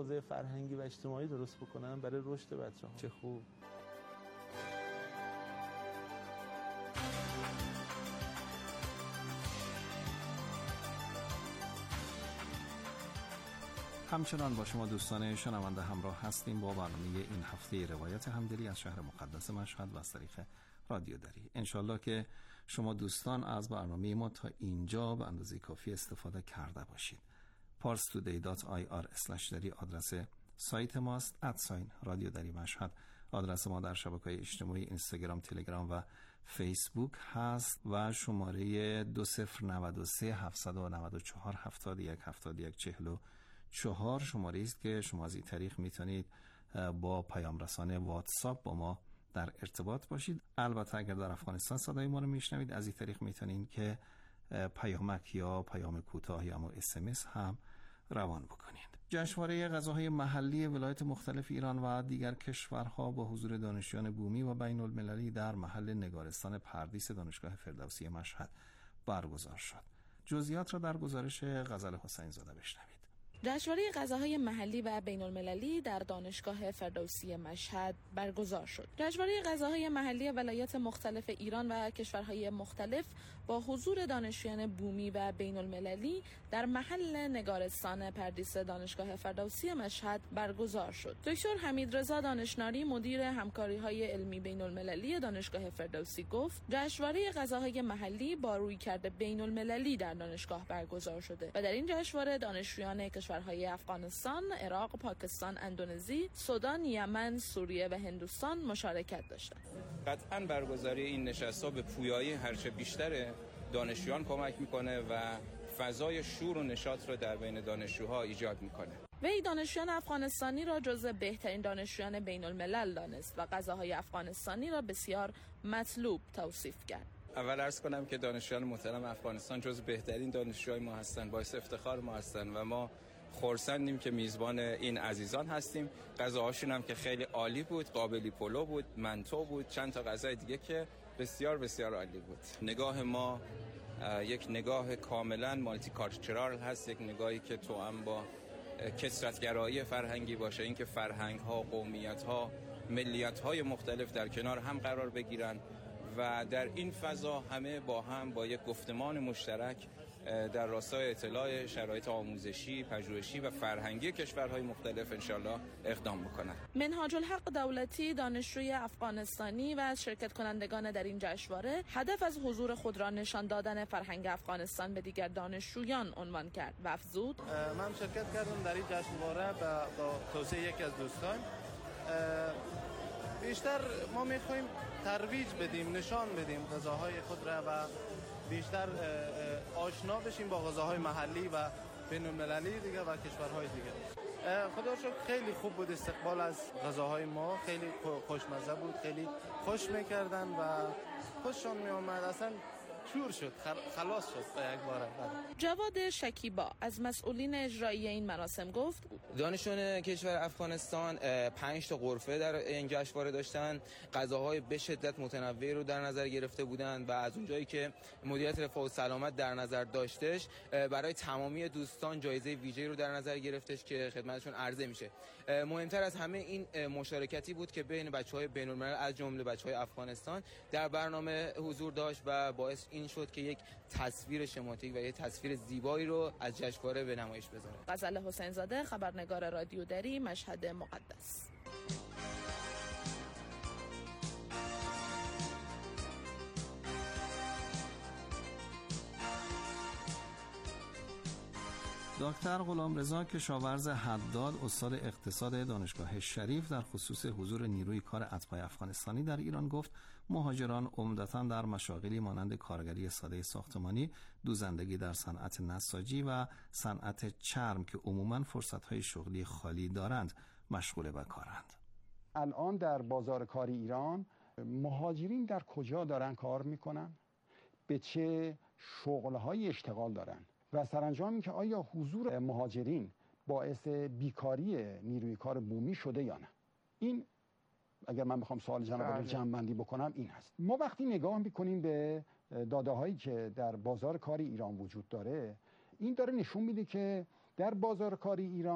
حوزه فرهنگی و اجتماعی درست بکنن برای رشد بچه‌ها. چه خوب. همچنان با شما دوستان شنونده همراه هستیم با برنامه این هفته روایت همدلی از شهر مقدس مشهد و از طریق رادیو دری. انشالله که شما دوستان از برنامه ما تا اینجا به اندازه کافی استفاده کرده باشید. parstoday.ir/dari آدرس سایت ماست. رادیو دری مشهد آدرس ما در شبکه‌های اجتماعی اینستاگرام، تلگرام و فیسبوک هست و شماره 2093 794 71 71 44 شماره است که شما از این طریق میتونید با پیام رسانه واتساپ با ما در ارتباط باشید. البته اگر در افغانستان صدای ما رو میشنوید از این طریق میتونید که پیامک یا پیام کوتاه یا SMS هم روان بکنید. جشنواره غذاهای محلی ولایت مختلف ایران و دیگر کشورها با حضور دانشجویان بومی و بین المللی در محل نگارستان پردیس دانشگاه فردوسی مشهد برگزار شد. جزئیات را در گزارش غزل حسین زاده بشنوید. جشنواره غذاهای محلی و بین المللی در دانشگاه فردوسی مشهد برگزار شد. جشنواره غذاهای محلی ولایات مختلف ایران و کشورهای مختلف با حضور دانشجویان بومی و بین المللی در محل نگارستان پردیس دانشگاه فردوسی مشهد برگزار شد. دکتر حمیدرضا دانشناری مدیر همکاری‌های علمی بین المللی دانشگاه فردوسی گفت جشنواره غذاهای محلی با رویکرد بین المللی در دانشگاه برگزار شده و در این جشنواره دانشجویان کشورهای افغانستان، عراق، پاکستان، اندونزی، سودان، یمن، سوریه و هندوستان مشارکت داشتند. قطعاً برگزاری این نشست‌ها به پویایی هرچه بیشتر دانشجویان کمک میکنه و فضای شور و نشاط را در بین دانشجوها ایجاد میکنه. وی دانشجویان افغانستانی را جزو بهترین دانشجویان بین الملل دانست و غذاهای افغانستانی را بسیار مطلوب توصیف کرد. اول عرض کنم که دانشجویان محترم افغانستان جز بهترین دانشجوهای ما هستند، باعث افتخار ما هستند و ما خرسندیم که میزبان این عزیزان هستیم. غذاهاشون هم که خیلی عالی بود، قابلی پلو بود، منتو بود، چند تا غذای دیگه که بسیار بسیار عالی بود. نگاه ما یک نگاه کاملا مالتی کالچرال هست، یک نگاهی که توأم با کثرت‌گرایی فرهنگی باشه، اینکه فرهنگ‌ها، قومیت‌ها، ملیت‌های مختلف در کنار هم قرار بگیرن و در این فضا همه با هم با یک گفتمان مشترک در راستای اطلاع شرایط آموزشی، پژوهشی و فرهنگی کشورهای مختلف انشالله اقدام بکنند. منهاج الحق دولتی دانشجوی افغانستانی و از شرکت کنندگان در این جشنواره هدف از حضور خود را نشان دادن فرهنگ افغانستان به دیگر دانشجویان عنوان کرد و افزود من شرکت کردم در این جشنواره با توصیه یکی از دوستان. بیشتر ما میخوایم ترویج بدیم، نشان بدیم غذاهای خود را و بیشتر آشنا بشیم با غذاهای محلی و بین المللی دیگه و کشورهای دیگه. خدا شکر خیلی خوب بود استقبال از غذاهای ما، خیلی خوشمزه بود، خیلی خوش میکردن و خوششون میامد، اصلا شور شد، خلاص شد یک باره. جواد شکیبا از مسئولین اجرایی این مراسم گفت دانشجویان کشور افغانستان 5 تا غرفه در این جشنواره داشتن، غذاهای به شدت متنوعی رو در نظر گرفته بودند و از اونجایی که مدیریت رفاه و سلامت در نظر داشتش برای تمامی دوستان جایزه ویژه‌ای رو در نظر گرفتش که خدمتشون عرضه میشه. مهمتر از همه این مشارکتی بود که بین بچهای بین‌الملل از جمله بچهای افغانستان در برنامه حضور داشت و باعث این شد که یک تصویر شماتیک و یک تصویر زیبایی رو از جشنواره به نمایش بذاره. غزل حسین زاده، خبرنگار رادیو دری، مشهد مقدس. دکتر غلامرضا کشاورز حداد استاد اقتصاد دانشگاه شریف در خصوص حضور نیروی کار اتباع افغانستانی در ایران گفت مهاجران عمدتاً در مشاغلی مانند کارگری ساده ساختمانی، دوزندگی در صنعت نساجی و صنعت چرم که عموماً فرصت‌های شغلی خالی دارند مشغول به کارند. الان در بازار کار ایران مهاجرین در کجا دارن کار میکنن؟ به چه شغل‌های اشتغال دارن؟ و سرانجام این که آیا حضور مهاجرین باعث بیکاری نیروی کار بومی شده یا نه؟ این اگر من بخوام سوال جناب جمع‌بندی بکنم این هست. ما وقتی نگاه میکنیم به داده‌هایی که در بازار کار ایران وجود داره، این داره نشون میده که در بازار کار ایران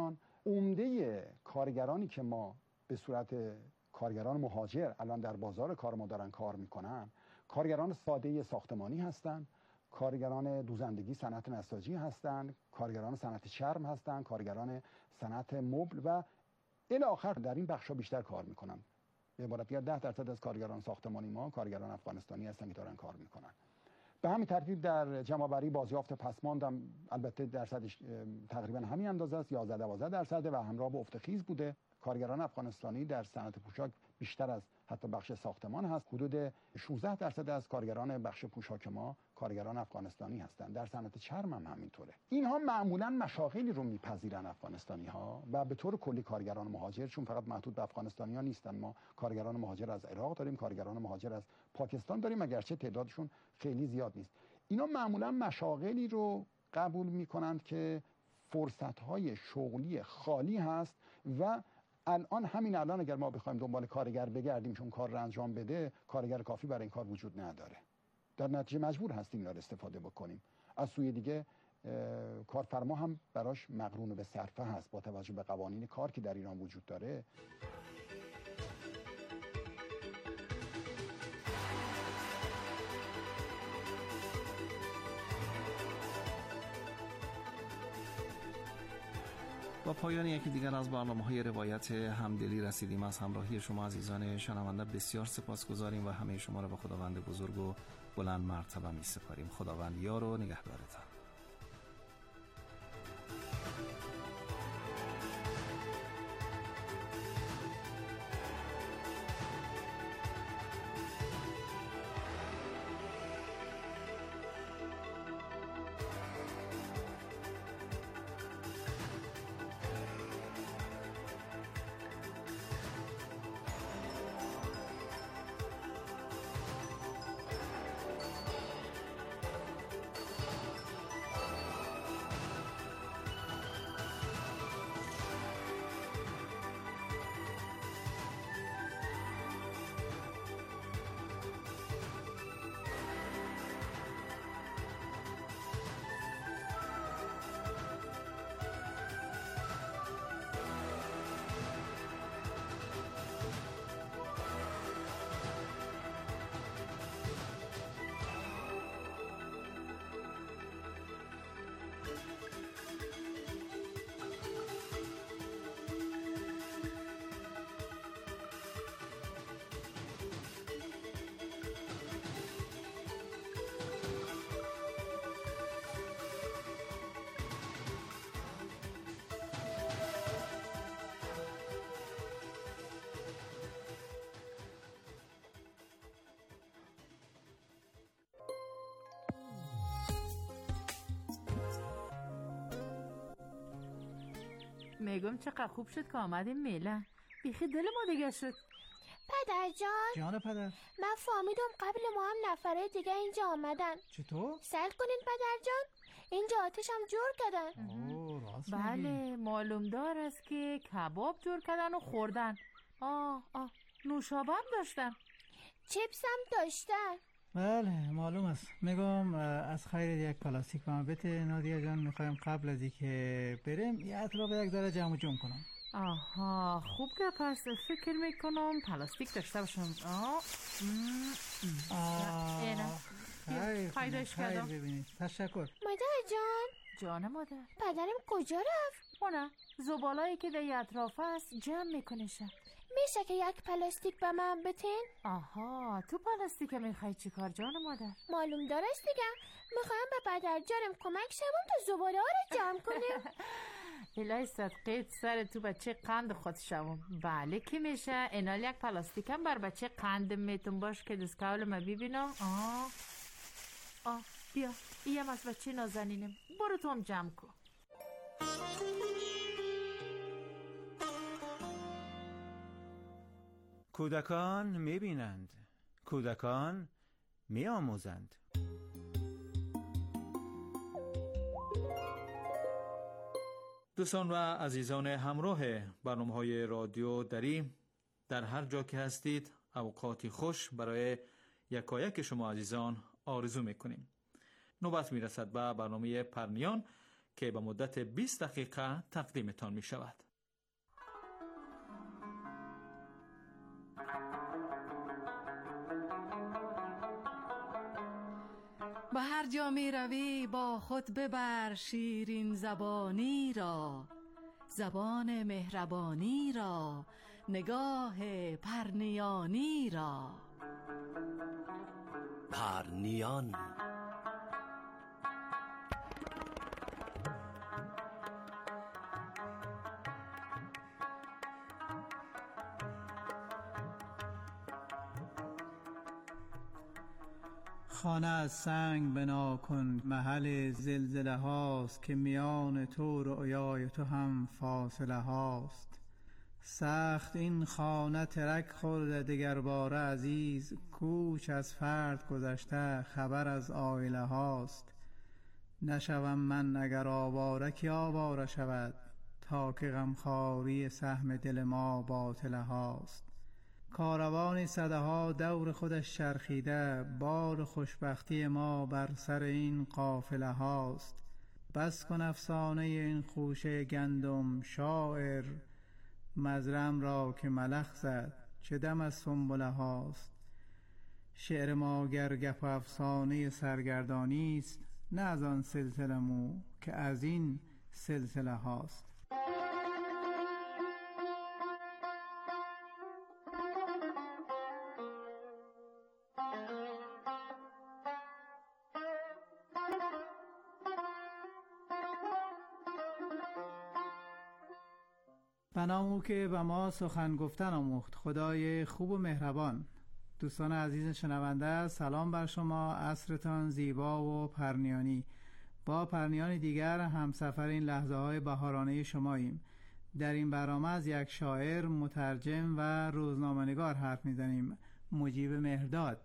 عمده کارگرانی که ما به صورت کارگران مهاجر الان در بازار کار ما دارن کار میکنن، کارگران ساده ساختمانی هستن، کارگران دوزندگی صنعت نساجی هستند، کارگران صنعت چرم هستند، کارگران صنعت مبل و الی آخر در این بخشا بیشتر کار میکنن. به عبارت دیگر 10% از کارگران ساختمانی ما کارگران افغانستانی هستند که دارن کار میکنن. به همین ترتیب در جمع‌آوری بازیافت پسماند هم البته درصدش تقریبا همین اندازه است، 11-12% و همراه با افت خیز بوده. کارگران افغانستانی در صنعت پوشاک بیشتر از حتی بخش ساختمان هست. حدود 16% از کارگران بخش پوشاک ما کارگران افغانستانی هستند. در صنعت چرم هم همینطوره. اینها معمولا مشاغلی رو میپذیرن افغانستانی ها و به طور کلی کارگران مهاجر، چون فقط محدود به افغانستانی ها نیستن، ما کارگران مهاجر از عراق داریم، کارگران مهاجر از پاکستان داریم، اگرچه تعدادشون خیلی زیاد نیست. اینا معمولا مشاغلی رو قبول میکنند که فرصت‌های شغلی خالی هست و همین الان اگر ما بخوایم دنبال کارگر بگردیم چون کار رو انجام بده، کارگر کافی برای این کار وجود نداره. در نتیجه مجبور هستیم اینا رو استفاده بکنیم. از سوی دیگه کارفرما هم براش مقرون به صرفه هست با توجه به قوانین کار که در ایران وجود داره. با پایان یکی دیگر از برنامه‌های روایت همدلی رسیدیم. از همراهی شما عزیزان شنونده بسیار سپاسگزاریم و همه شما را به خداوند بزرگ و بلند مرتبه می‌سپاریم. خداوند یار و نگهدارتان. میگم چقدر خوب شد که آمدیم میلان. بیخی دل ما دیگه شد. پدر جان پدر، من فهمیدم قبل ما هم نفره دیگه اینجا آمدن. چطور؟ سر کنین پدر جان، اینجا آتش هم جور کردن. راست بله معلوم دار است که کباب جور کردن و خوردن. نوشابه هم داشتن، چیپس هم داشتن. بله معلوم است. میگم از خیر یک پلاستیک به من بده نادیا جان، میخوایم قبل از اینکه بریم یه اطراف یک ذره جمع جور کنم. آها خوب که پس فکر میکنم پلاستیک داشته باشم. خیر پیداش کردم. ببینید. تشکر مادر جان مادر. پدرم کجا رفت؟ اونه زبالایی که در اطراف است جمع میکنشه. میشه که یک پلاستیک به من بتین؟ آها تو پلاستیک میخوای چی کار جان مادر؟ معلوم دارست دیگه، میخوایم به پدر جانم کمک شوم تا زباله ها رو جمع کنیم. الهی صدقیت سر تو بچه قند خود شوم. بله که میشه. اینال یک پلاستیک هم بر بچه قند میتون باش که دستکول ما ببینم. بیا ایم از بچه نازنینم، برو تو هم جمع کن. کودکان میبینند، کودکان میآموزند. دوستان و عزیزان همراه برنامه‌های رادیو دری، در هر جا که هستید اوقاتی خوش برای یکایک شما عزیزان آرزو میکنیم. نوبت میرسد به برنامه پرنیان که به مدت 20 دقیقه تقدیمتان میشود. و هر جا می روی با خود ببر شیرین زبانی را، زبان مهربانی را، نگاه پرنیانی را. پرنیان. خانه از سنگ بنا کن، محل زلزله هاست که میان تو رؤیای تو هم فاصله هاست. سخت این خانه ترک خورده دگر باره عزیز، کوچ از فرد گذشته خبر از آیله هاست. نشوم من اگر آواره کی آواره شود، تا که غمخواری سهم دل ما باطله هاست. کاروانی صدها دور خودش چرخیده، بار خوشبختی ما بر سر این قافله هاست. بس کن افسانه این خوشه گندم شاعر، مزرعم را که ملخ زد چه دم از سنبله هاست. شعر ما گر گپ و افسانه سرگردانی است، نه از آن سلسله مو که از این سلسله هاست. بنامو که به ما سخن گفتن آموخت خدای خوب و مهربان. دوستان عزیز شنونده، سلام بر شما، عصرتان زیبا و پرنیانی. با پرنیان دیگر همسفر این لحظه های بهارانه شماییم. در این برنامه از یک شاعر، مترجم و روزنامه‌نگار حرف میزنیم، مجیب مهرداد.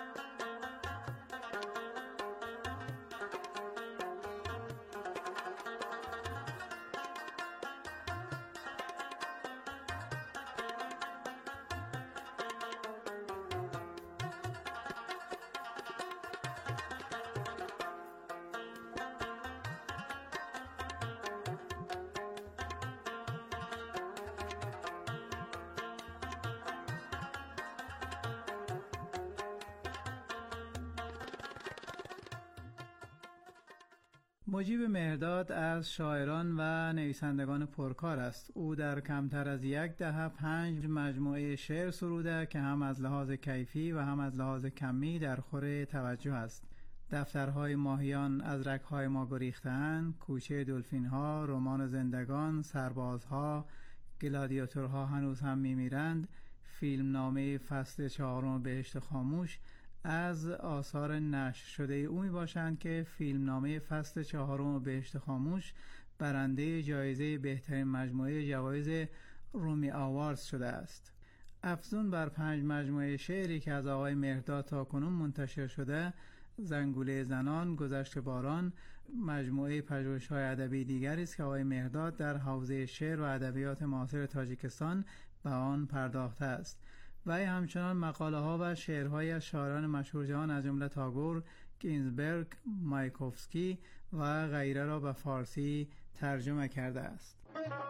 مجیب مهرداد از شاعران و نویسندگان پرکار است. او در کمتر از 10 دهه 5 مجموعه شعر سروده که هم از لحاظ کیفی و هم از لحاظ کمی در خور توجه است. دفترهای ماهیان از رگ‌های ما گریخته‌اند، کوچه دلفین‌ها، رمان زندگان، سربازها، گلادیاتورها هنوز هم می‌میرند، فیلمنامه فصل 4 بهشت خاموش از آثار نشر شده او می باشند که فیلمنامه فصل 4 بهشت خاموش برنده جایزه بهترین مجموعه جوایز رومی آواردز شده است. افزون بر 5 مجموعه شعری که از آقای مهرداد تا کنون منتشر شده، زنگوله زنان، گذشت باران، مجموعه پژوهش‌های ادبی دیگری است که آقای مهرداد در حوزه شعر و ادبیات معاصر تاجیکستان به آن پرداخته است. و همچنان مقاله ها و شعرهای از شاعران مشهور جهان از جمله تاگور، گینزبرگ، مایکوفسکی و غیره را به فارسی ترجمه کرده است.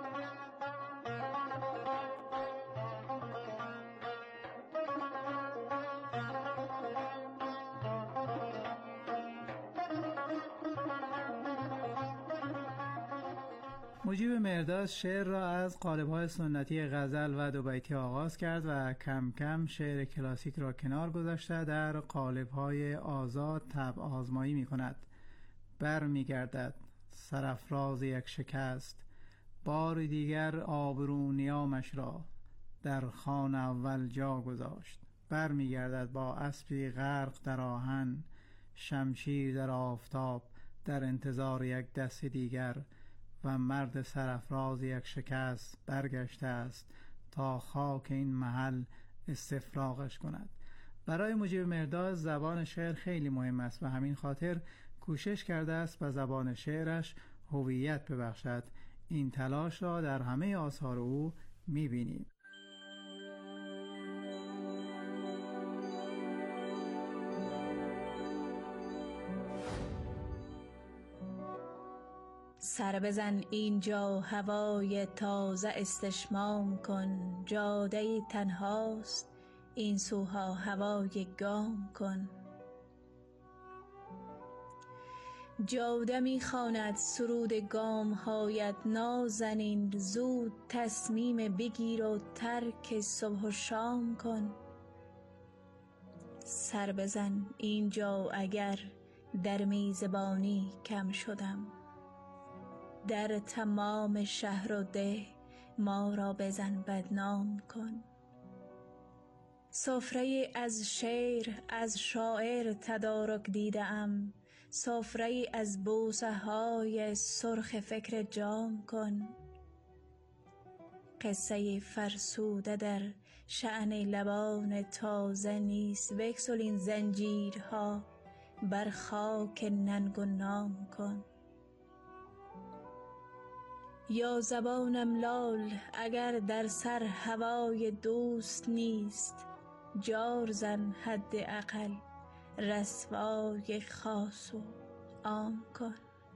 مجیب مهرداد شعر را از قالب‌های سنتی غزل و دوبیتی آغاز کرد و کم کم شعر کلاسیک را کنار گذاشته در قالب‌های آزاد طبع آزمایی می‌کند. بر می‌گردد سرافراز یک شکست، بار دیگر آبرو نیامش را در خوان اول جا گذاشت. بر می‌گردد با اسبی غرق در آهن، شمشیر در آفتاب در انتظار یک دست دیگر، و مرد سرافراز یک شکست برگشته است تا خاک این محل استفراغش کند. برای مجیب مهرداد زبان شعر خیلی مهم است و همین خاطر کوشش کرده است به زبان شعرش هویت ببخشد. این تلاش را در همه آثار او می‌بینیم. سر بزن اینجا هوای تازه استشمام کن، جاده تنهاست این سوها هوای گام کن. جاده می خواند سرود گام هایت نازنین، زود تصمیم بگیر و ترک صبح و شام کن. سر بزن اینجا اگر در میزبانی کم شدم، در تمام شهر و ده ما را بزن بدنام کن. سفره از شعر از شاعر تدارک دیدم، سفره از بوسه های سرخ فکر جام کن. قصه فرسوده در شأن لبان تازه نیست، بگسل این زنجیرها بر خاک ننگ و نام کن. یا زبانم لال اگر در سر هوای دوست نیست، جار زن حداقل رسوای خاص و عام کن.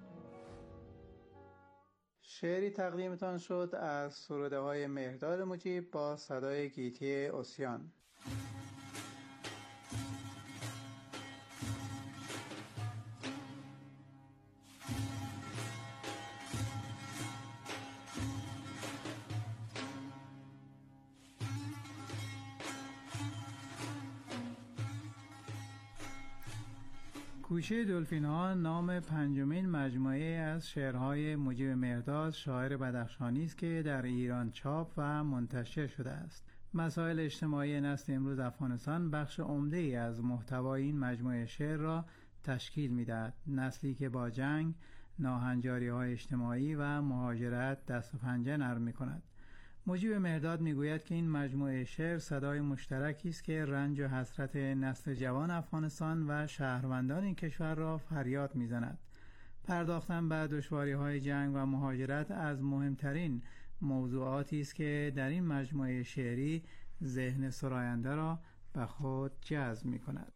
شعری تقدیمتان شد از سروده های مهرداد مجیب با صدای گیتی اوسیان. کوچه دلفین ها نام پنجمین مجموعه از شعرهای مجیب مهرداد شاعر بدخشانی است که در ایران چاپ و منتشر شده است. مسائل اجتماعی نسل امروز افغانستان بخش عمده ای از محتوای این مجموعه شعر را تشکیل می‌دهد. نسلی که با جنگ، ناهنجاری‌های اجتماعی و مهاجرت دست و پنجه نرم می‌کند. مجیب مهرداد میگوید که این مجموعه شعر صدای مشترکی است که رنج و حسرت نسل جوان افغانستان و شهروندان این کشور را فریاد میزند. پرداختن به دشواری‌های جنگ و مهاجرت از مهمترین موضوعاتی است که در این مجموعه شعری ذهن سراینده را به خود جذب می‌کند.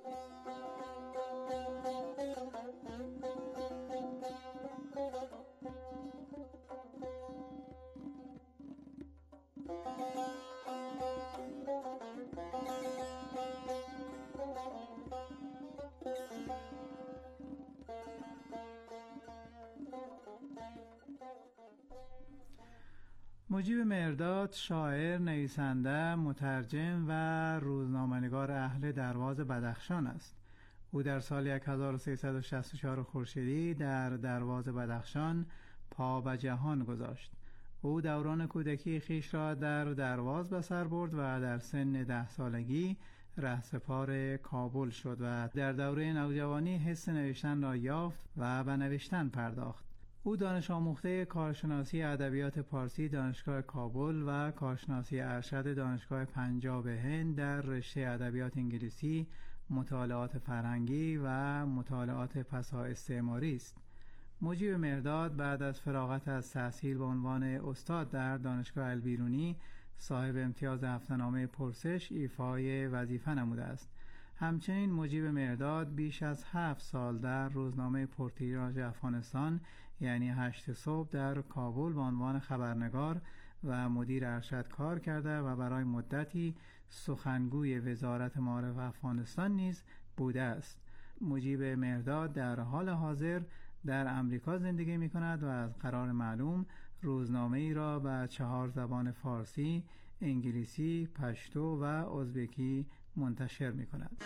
مجیب مهرداد شاعر، نویسنده، مترجم و روزنامه‌نگار اهل درواز بدخشان است. او در سال 1364 خورشیدی در درواز بدخشان پا به جهان گذاشت. او دوران کودکی خیش را در درواز به سر برد و در سن 10 سالگی رهسپار کابل شد و در دوره نوجوانی حس نوشتن را یافت و به نوشتن پرداخت. او دانش آموخته کارشناسی ادبیات پارسی دانشگاه کابل و کارشناسی ارشد دانشگاه پنجاب هند در رشته ادبیات انگلیسی، مطالعات فرهنگی و مطالعات پسا استعماری است. مجیب مهرداد بعد از فراغت از تحصیل به عنوان استاد در دانشگاه البیرونی صاحب امتیاز هفته‌نامه پرسش ایفای وظیفه نموده است. همچنین مجیب مهرداد بیش از 7 سال در روزنامه پرتیراژ افغانستان یعنی 8 صبح در کابل به عنوان خبرنگار و مدیر ارشد کار کرده و برای مدتی سخنگوی وزارت معارف افغانستان نیز بوده است. مجیب مهرداد در حال حاضر در امریکا زندگی می کند و از قرار معلوم روزنامه ای را به 4 زبان فارسی، انگلیسی، پشتو و ازبکی منتشر می کند.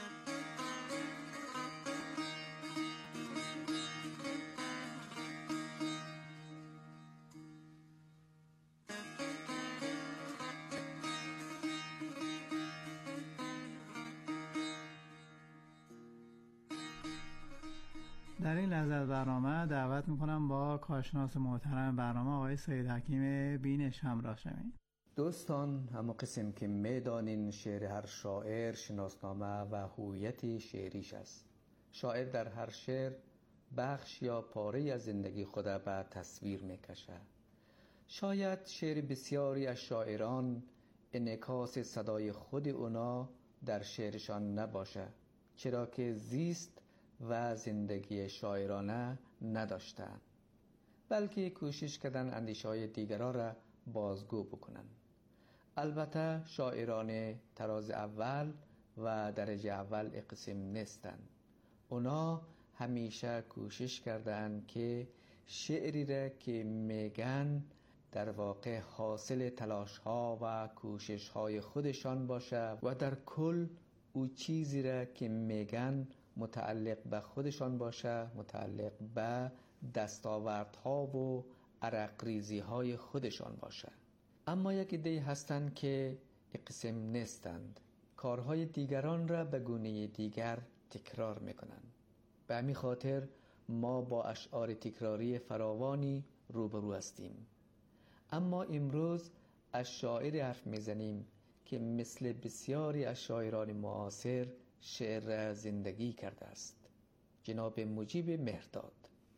در این لحظه از برنامه دعوت میکنم با کارشناس محترم برنامه آقای سید حکیم بینش همراه شویم. دوستان، همون قسم که میدانین شعر هر شاعر شناسنامه و هویت شعریش است. شاعر در هر شعر بخش یا پاره از زندگی خود به تصویر میکشه. شاید شعر بسیاری از شاعران انعکاس صدای خود اونا در شعرشان نباشه، چرا که زیست و زندگی شاعرانه نداشتند، بلکه کوشش کردن اندیشه‌های دیگران را بازگو بکنن. البته شاعران تراز اول و درجه اول اقسم نیستند. اونا همیشه کوشش کردند که شعری را که میگن در واقع حاصل تلاش ها و کوشش های خودشان باشه و در کل او چیزی را که میگن متعلق به خودشان باشه، متعلق به دستاوردها و عرق ریزی های خودشان باشه. اما یک عده هستند که قسم نیستند، کارهای دیگران را به گونه دیگر تکرار میکنند. به همین خاطر ما با اشعار تکراری فراوانی روبرو هستیم. اما امروز از شاعر حرف میزنیم که مثل بسیاری از شاعران معاصر شعر را زندگی کرده است، جناب مجیب مهرداد.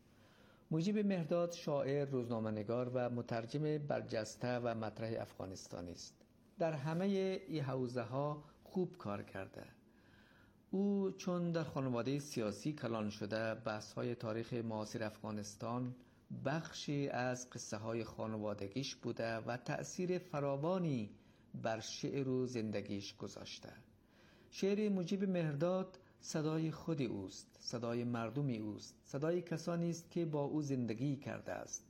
مجیب مهرداد شاعر، روزنامه‌نگار و مترجم برجسته و مطرح افغانستانی است. در همه این حوزه ها خوب کار کرده. او چون در خانواده سیاسی کلان شده، بحث های تاریخ معاصر افغانستان بخشی از قصه های خانوادگیش بوده و تأثیر فراوانی بر شعر و زندگیش گذاشته. شعر مجیب مهرداد صدای خود اوست، صدای مردمی اوست، صدای کسانی است که با او زندگی کرده است.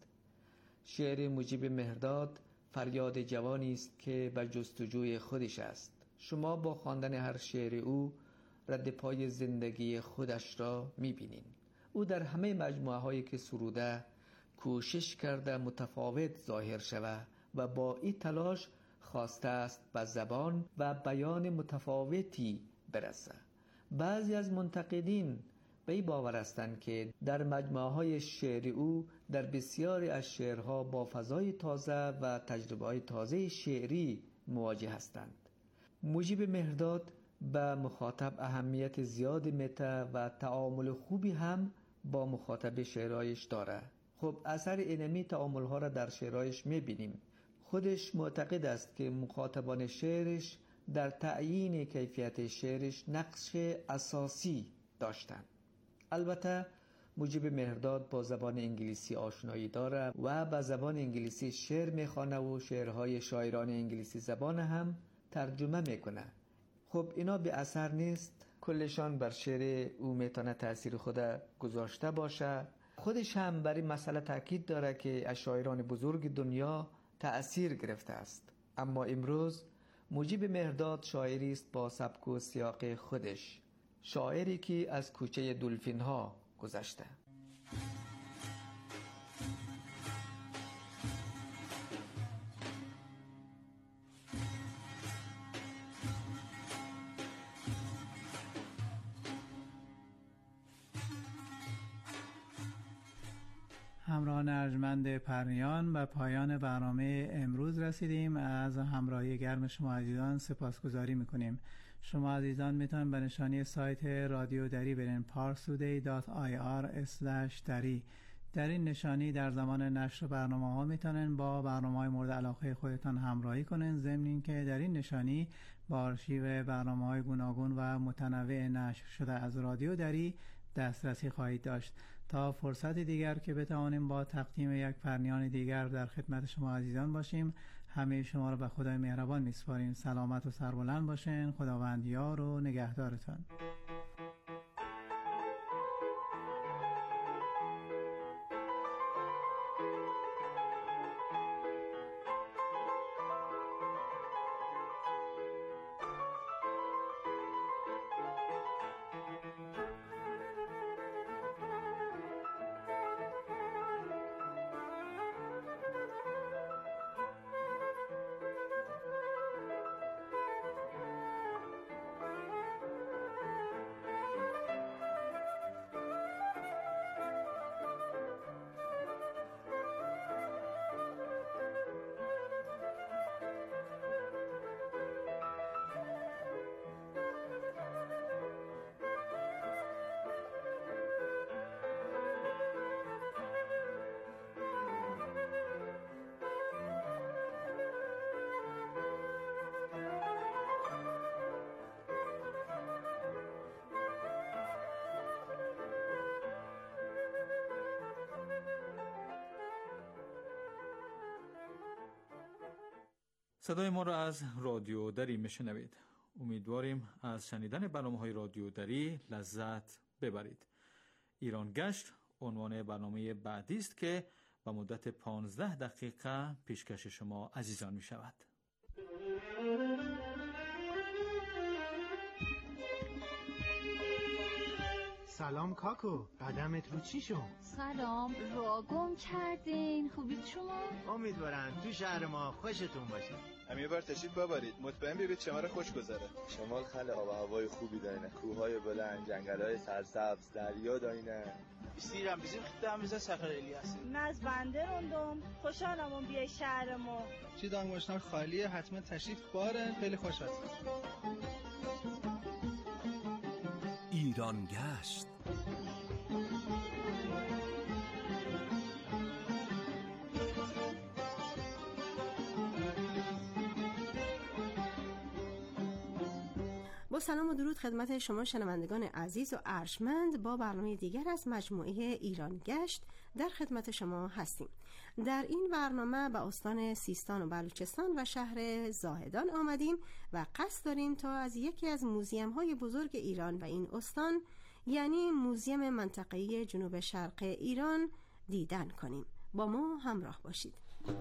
شعر مجیب مهرداد فریاد جوانی است که به جستجوی خودش است. شما با خواندن هر شعر او رد پای زندگی خودش را می‌بینید. او در همه مجموعه هایی که سروده کوشش کرده متفاوت ظاهر شود و با این تلاش خواسته است به زبان و بیان متفاوتی برسه. بعضی از منتقدین به این باور هستند که در مجموعه های شعر او در بسیاری از شعرها با فضای تازه و تجربه های تازه شعری مواجه هستند. مجیب مهرداد به مخاطب اهمیت زیادی میده و تعامل خوبی هم با مخاطب شعرهایش داره. خب اثر اینمی تعامل ها را در شعرهایش میبینیم. خودش معتقد است که مخاطبان شعرش در تعیین کیفیت شعرش نقش اساسی داشتند. البته مجیب مهرداد با زبان انگلیسی آشنایی داره و به زبان انگلیسی شعر میخوانه و شعرهای شاعران انگلیسی زبان هم ترجمه میکنه. خب اینا به اثر نیست، کلشان بر شعر او میتونه تأثیر خود گذاشته باشه. خودش هم بر این مسئله تاکید داره که از شاعران بزرگ دنیا تأثیر گرفته است. اما امروز مجیب مهرداد شاعری است با سبک و سیاق خودش، شاعری که از کوچه دلفین ها گذشته. همراهان ارجمند پرنیان، به پایان برنامه امروز رسیدیم. از همراهی گرم شما عزیزان سپاسگزاری میکنیم. شما عزیزان میتونید به نشانی سایت رادیو دری برین parstoday.ir/dari. در این نشانی در زمان نشر برنامه ها میتونن با برنامه های مورد علاقه خودتان همراهی کنن، ضمن این که در این نشانی با آرشیو برنامه های گوناگون و متنوع نشر شده از رادیو دری دسترسی خواهید داشت. تا فرصت دیگر که بتوانیم با تقدیم یک پرنیان دیگر در خدمت شما عزیزان باشیم، همه شما را به خدای مهربان میسپاریم. سلامت و سربلند باشین. خداوند یار و نگهدارتان. صدای ما را از رادیو دری میشنوید. امیدواریم از شنیدن برنامه‌های رادیو دری لذت ببرید. ایران گشت عنوان برنامه بعدی است که به مدت 15 دقیقه پیشکش شما عزیزان می شود. سلام کاکو، قدمت رو چی شد؟ سلام، راه گم کردین. خوبید شما؟ امیدوارم تو شهر ما خوشتون باشه. هم یه بار تشریف ببرید، مطمئن بیرید شمال خوش گذره. شمال خیلی آب و هوای خوبی داره، کوههای بلند، جنگل‌های سرسبز، دریا داینه. بسیرم بزیم خدام بزا سفر الیاسی. من بنده روندم، خوشحالم اون بیای شهر ما. چی دانگوشتان خالیه، حتما تشریف باره، خیلی خوش هستم. ایران گشت. با سلام و درود خدمت شما شنوندگان عزیز و ارجمند، با برنامه دیگر از مجموعه ایران گشت در خدمت شما هستیم. در این برنامه به استان سیستان و بلوچستان و شهر زاهدان آمدیم و قصد داریم تا از یکی از موزیم‌های بزرگ ایران و این استان، یعنی موزیم منطقه‌ای جنوب شرق ایران، دیدن کنیم. با ما همراه باشید.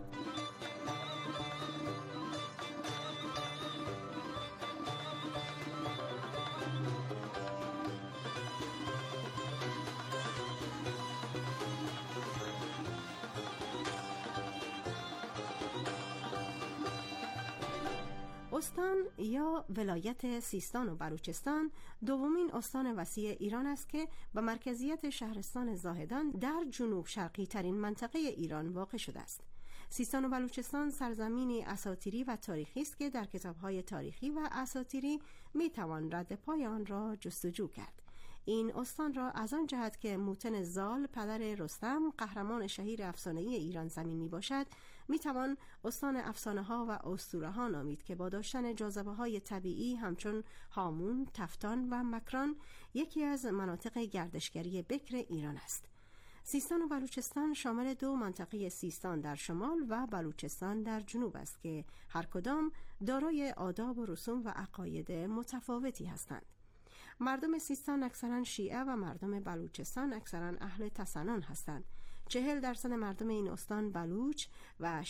استان یا ولایت سیستان و بلوچستان دومین استان وسیع ایران است که به مرکزیت شهرستان زاهدان در جنوب شرقی ترین منطقه ایران واقع شده است. سیستان و بلوچستان سرزمینی اساطیری و تاریخی است که در کتاب‌های تاریخی و اساطیری می‌توان رد پای آن را جستجو کرد. این استان را از آن جهت که موتن زال پدر رستم قهرمان شهیر افسانه‌ای ایران زمین میباشد میتوان استان افسانه‌ها و اسطوره‌ها نامید که با داشتن جاذبه‌های طبیعی همچون هامون، تفتان و مکران یکی از مناطق گردشگری بکر ایران است. سیستان و بلوچستان شامل دو منطقه سیستان در شمال و بلوچستان در جنوب است که هر کدام دارای آداب و رسوم و عقاید متفاوتی هستند. مردم سیستان اکثرا شیعه و مردم بلوچستان اکثرا اهل تسنن هستند. 40% مردم این استان بلوچ و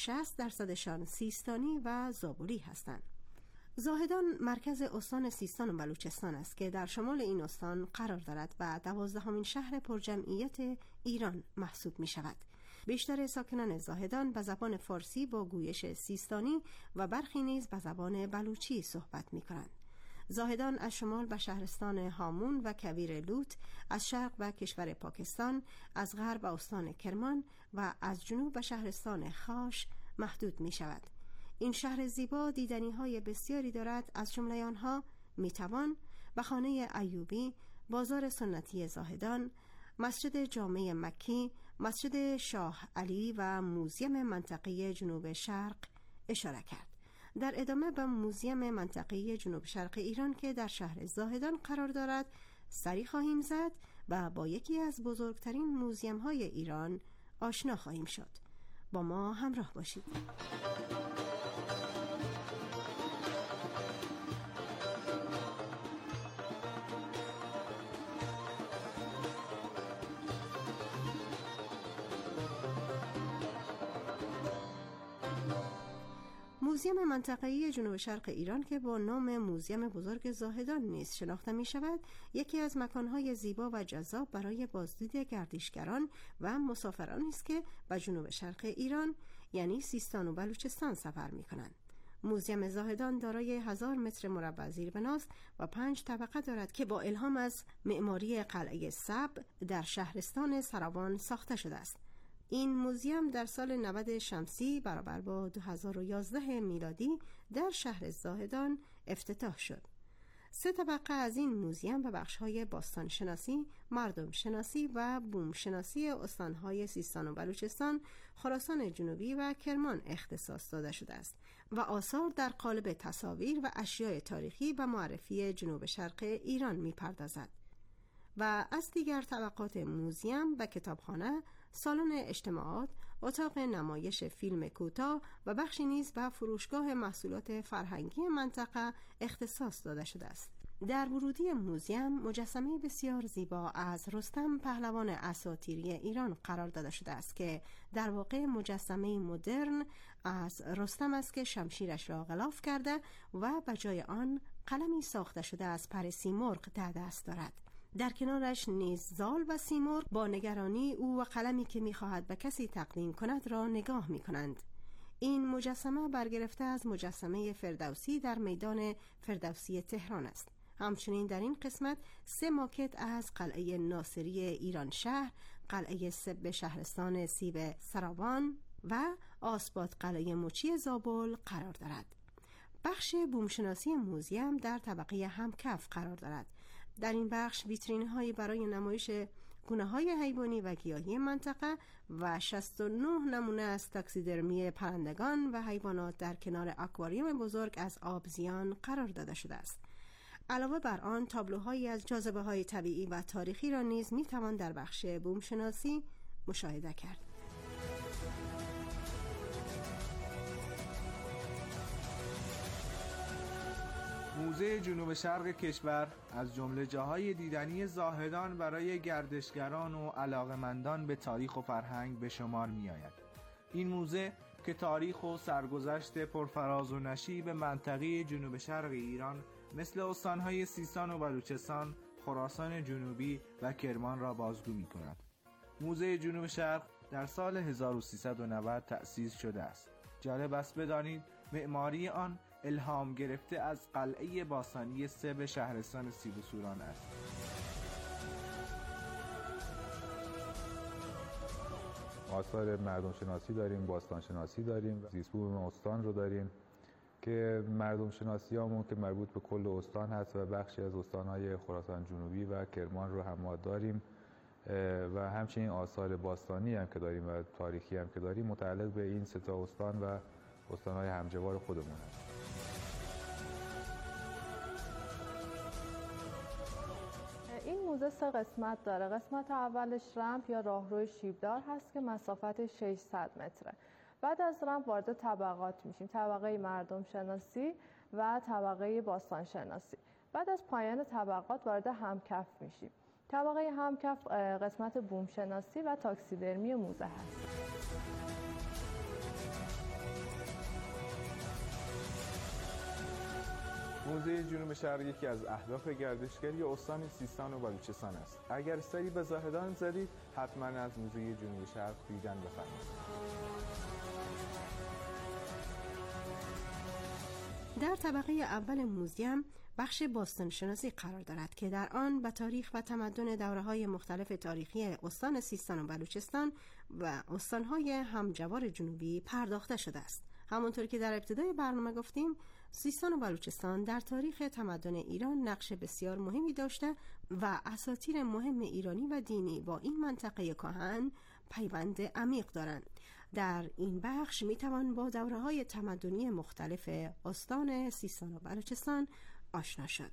60% سیستانی و زابلی هستند. زاهدان مرکز استان سیستان و بلوچستان است که در شمال این استان قرار دارد و 12مین شهر پرجمعیت ایران محسوب می شود. بیشتر ساکنان زاهدان به زبان فارسی با گویش سیستانی و برخی نیز به زبان بلوچی صحبت می کنند. زاهدان از شمال به شهرستان هامون و کویر لوت، از شرق به کشور پاکستان، از غرب به استان کرمان و از جنوب به شهرستان خاش محدود می شود. این شهر زیبا دیدنی‌های بسیاری دارد، از جمله آنها میتوان به خانه ایوبی، بازار سنتی زاهدان، مسجد جامع مکی، مسجد شاه علی و موزیم منطقه جنوب شرق اشاره کرد. در ادامه به موزیم منطقه جنوب شرق ایران که در شهر زاهدان قرار دارد سری خواهیم زد و با یکی از بزرگترین موزیم‌های ایران آشنا خواهیم شد. با ما همراه باشید. موزیم منطقه‌ای جنوب شرق ایران که با نام موزیم بزرگ زاهدان نیز شناخته می شود، یکی از مکانهای زیبا و جذاب برای بازدید گردشگران و مسافرانی است که به جنوب شرق ایران یعنی سیستان و بلوچستان سفر می کنند. موزیم زاهدان دارای 1000 متر مربع زیربناست و 5 طبقه دارد که با الهام از معماری قلعه سبع در شهرستان سروان ساخته شده است. این موزیم در سال 90 شمسی برابر با 2011 میلادی در شهر زاهدان افتتاح شد. 3 طبقه از این موزیم به بخش‌های باستانشناسی، مردم شناسی و بوم شناسی استان‌های سیستان و بلوچستان، خراسان جنوبی و کرمان اختصاص داده شده است و آثار در قالب تصاویر و اشیاء تاریخی و معرفی جنوب شرق ایران می‌پردازد. و از دیگر طبقات موزیم به کتابخانه، سالن اجتماعات، اتاق نمایش فیلم کوتاه و بخشی نیز به فروشگاه محصولات فرهنگی منطقه اختصاص داده شده است. در ورودی موزیم مجسمه بسیار زیبا از رستم پهلوان اساطیری ایران قرار داده شده است که در واقع مجسمه مدرن از رستم است که شمشیرش را غلاف کرده و به جای آن قلمی ساخته شده از پر سیمرغ در دست دارد. در کنارش نیز زال و سیمرغ با نگرانی او و قلمی که می‌خواهد به کسی تقدیم کند را نگاه می‌کنند. این مجسمه برگرفته از مجسمه فردوسی در میدان فردوسی تهران است. همچنین در این قسمت 3 ماکت از قلعه ناصری ایران شهر، قلعه سب شهرستان سیب سراوان و آسباد قلعه مچی زابل قرار دارد. بخش بومشناسی موزیم در طبقه همکف قرار دارد. در این بخش ویترین‌هایی برای نمایش گونه‌های حیوانی و گیاهی منطقه و 69 نمونه از تاکسیدرمی پرندگان و حیوانات در کنار آکواریوم بزرگ از آبزیان قرار داده شده است. علاوه بر آن تابلوهایی از جاذبه‌های طبیعی و تاریخی را نیز می‌توان در بخش بومشناسی مشاهده کرد. موزه جنوب شرق کشور از جمله جاهای دیدنی زاهدان برای گردشگران و علاقمندان به تاریخ و فرهنگ به شمار می آید. این موزه که تاریخ و سرگذشت پرفراز و نشیب منطقه جنوب شرق ایران مثل استانهای سیستان و بلوچستان، خراسان جنوبی و کرمان را بازگو می کند. موزه جنوب شرق در سال 1390 تأسیس شده است. جالب است بدانید معماری آن الهام گرفته از قلعه باستانی سب شهرستان سیب و سوران است. آثار مردم شناسی داریم، باستان شناسی داریم، زیست‌بوم استان رو داریم که مردم شناسی همون که مربوط به کل استان هست و بخشی از استانهای خراسان جنوبی و کرمان رو هم ما داریم و همچنین آثار باستانی هم که داریم و تاریخی هم که داریم متعلق به این 3 تا استان و استانهای همجوار خودمون هست. این موزه 3 قسمت داره. قسمت اولش رمپ یا راهروی شیبدار هست که مسافت 600 متره. بعد از رمپ وارد طبقات میشیم، طبقه مردم شناسی و طبقه باستان شناسی. بعد از پایان طبقات وارد همکف میشیم. طبقه همکف قسمت بوم شناسی و تاکسیدرمی موزه هست. موزه جنوب شرق یکی از اهداف گردشگری استان سیستان و بلوچستان است. اگر سری به زاهدان زدید حتما از موزه جنوب شرق دیدن بفرمایید. در طبقه اول موزیم بخش باستان شناسی قرار دارد که در آن به تاریخ و تمدن دوره‌های مختلف تاریخی استان سیستان و بلوچستان و استان‌های همجوار جنوبی پرداخته شده است. همانطور که در ابتدای برنامه گفتیم، سیستان و بلوچستان در تاریخ تمدن ایران نقش بسیار مهمی داشته و اساطیر مهم ایرانی و دینی با این منطقه کهن پیوند عمیق دارند. در این بخش میتوان با دوره‌های تمدنی مختلف استان سیستان و بلوچستان آشنا شد.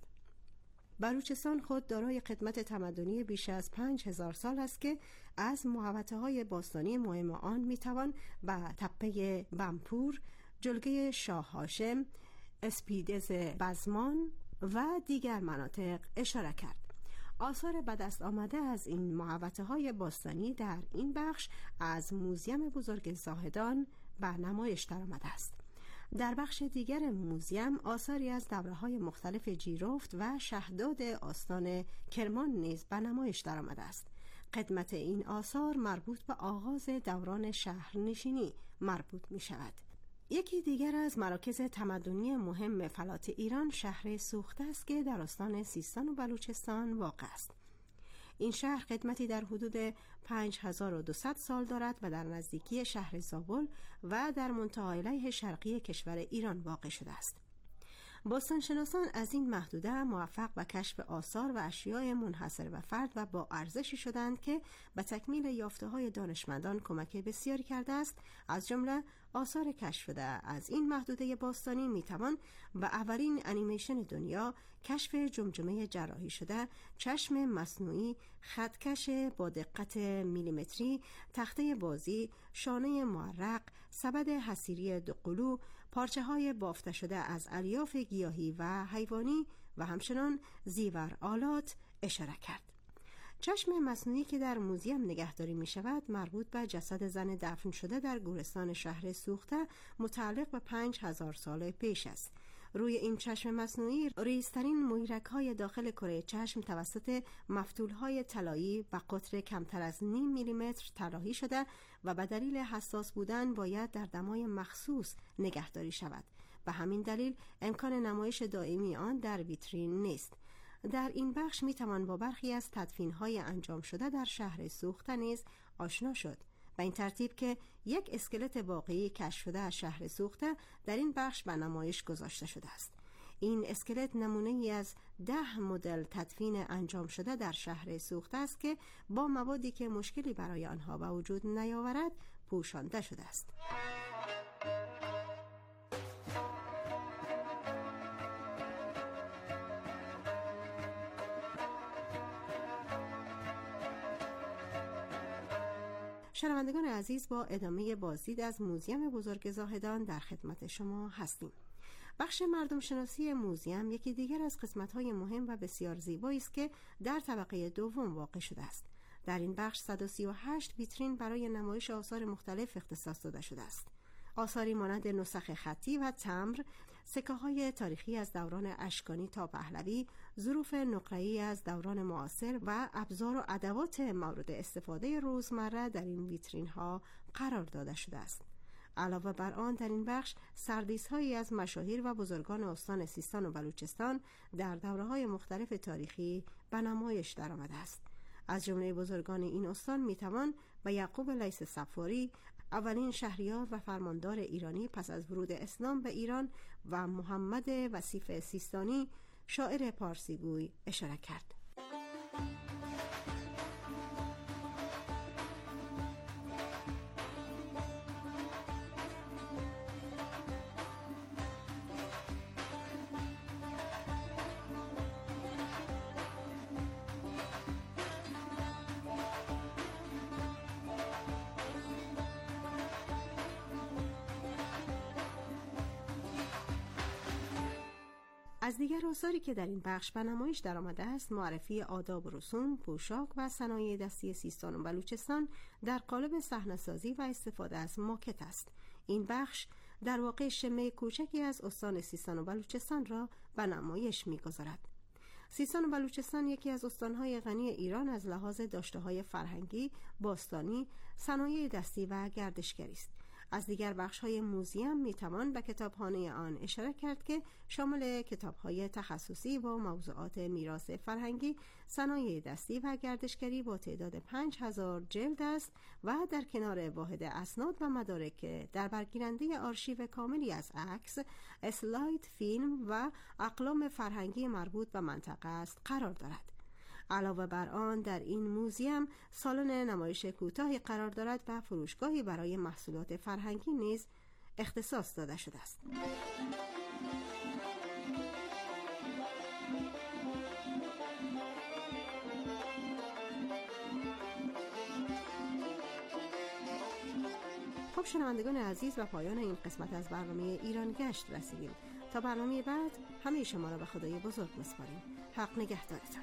بلوچستان خود دارای قدمت تمدنی بیش از 5000 سال است که از محوطه‌های باستانی مهم آن میتوان به تپه بمپور، جلگه شاه هاشم، اسپیدز بزمان و دیگر مناطق اشاره کرد. آثار به دست آمده از این محوطه‌های باستانی در این بخش از موزیم بزرگ زاهدان به نمایش درآمده است. در بخش دیگر موزیم آثاری از دوره‌های مختلف جیرفت و شهداد آستان کرمان نیز به نمایش درآمده است. قدمت این آثار مربوط به آغاز دوران شهرنشینی مربوط می شود. یکی دیگر از مراکز تمدنی مهم فلات ایران شهر سوخته است که در استان سیستان و بلوچستان واقع است. این شهر قدمتی در حدود 5200 سال دارد و در نزدیکی شهر زابل و در منتهای علیه شرقی کشور ایران واقع شده است. باستانشناسان از این محدوده موفق به کشف آثار و اشیاء منحصر به فرد و با ارزشی شدند که به تکمیل یافته‌های دانشمندان کمک بسیاری کرده است. از جمله آثار کشف شده از این محدوده باستانی میتوان به اولین انیمیشن دنیا، کشف جمجمه جراحی شده، چشم مصنوعی، خطکش با دقت میلیمتری، تخته بازی، شانه معرق، سبد حصیری دوقلو، پارچه‌های بافته شده از الیاف گیاهی و حیوانی و همچنان زیور آلات اشاره کرد. چشم مصنوعی که در موزیم نگهداری می شود مربوط به جسد زن دفن شده در گورستان شهر سوخته متعلق به 5000 سال پیش است. روی این چشم مصنوعی ریزترین مویرک‌های داخل کره چشم توسط مفتول‌های طلایی به قطر کمتر از نیم میلیمتر طراحی شده و به دلیل حساس بودن باید در دمای مخصوص نگهداری شود. به همین دلیل امکان نمایش دائمی آن در ویترین نیست. در این بخش می توان با برخی از تدفین‌های انجام شده در شهر سوخته نیز آشنا شد. به این ترتیب که یک اسکلت واقعی کشف شده از شهر سوخته در این بخش به نمایش گذاشته شده است. این اسکلت نمونه‌ای از 10 مدل تدفین انجام شده در شهر سوخته است که با موادی که مشکلی برای آنها به وجود نیاورد پوشانده شده است. شنوندگان عزیز، با ادامه بازدید از موزیم بزرگ زاهدان در خدمت شما هستیم. بخش مردم شناسی موزیم یکی دیگر از قسمت‌های مهم و بسیار زیبایی است که در طبقه دوم واقع شده است. در این بخش 138 ویترین برای نمایش آثار مختلف اختصاص داده شده است. آثاری مانند نسخ خطی و تمبر، سکه‌های تاریخی از دوران اشکانی تا پهلوی، ظروف نقره‌ای از دوران معاصر و ابزار و ادوات مورد استفاده روزمره در این ویترین‌ها قرار داده شده است. علاوه بر آن در این بخش سردیس‌هایی از مشاهیر و بزرگان استان سیستان و بلوچستان در دوره‌های مختلف تاریخی به نمایش درآمده است. از جمله بزرگان این استان می‌توان به یعقوب لیث صفاری، اولین شهریار و فرماندار ایرانی پس از ورود اسلام به ایران، و محمد وصیف سیستانی، شاعر پارسیگوی، اشاره کرد. از دیگر آثاری که در این بخش به نمایش درآمده است معرفی آداب و رسوم، پوشاک و صنایع دستی سیستان و بلوچستان در قالب صحنه‌سازی و استفاده از ماکت است. این بخش در واقع شمه کوچکی از استان سیستان و بلوچستان را به نمایش می‌گذارد. سیستان و بلوچستان یکی از استان‌های غنی ایران از لحاظ داشته‌های فرهنگی، باستانی، صنایع دستی و گردشگری است. از دیگر بخش‌های موزیم می‌توان به کتابخانه آن اشاره کرد که شامل کتاب‌های تخصصی با موضوعات میراث فرهنگی، صنایع دستی و گردشگری با تعداد 5000 جلد است و در کنار واحد اسناد و مدارک در برگیرنده آرشیو کاملی از عکس، اسلاید، فیلم و اقلام فرهنگی مربوط به منطقه است قرار دارد. علاوه بر آن در این موزیم سالن نمایش کوتاهی قرار دارد و فروشگاهی برای محصولات فرهنگی نیز اختصاص داده شده است. خب شنوندگان عزیز، و پایان این قسمت از برنامه ایران گشت رسیدیم. تا برنامه بعد همه شما را به خدای بزرگ می‌سپاریم. حق نگهدارتان.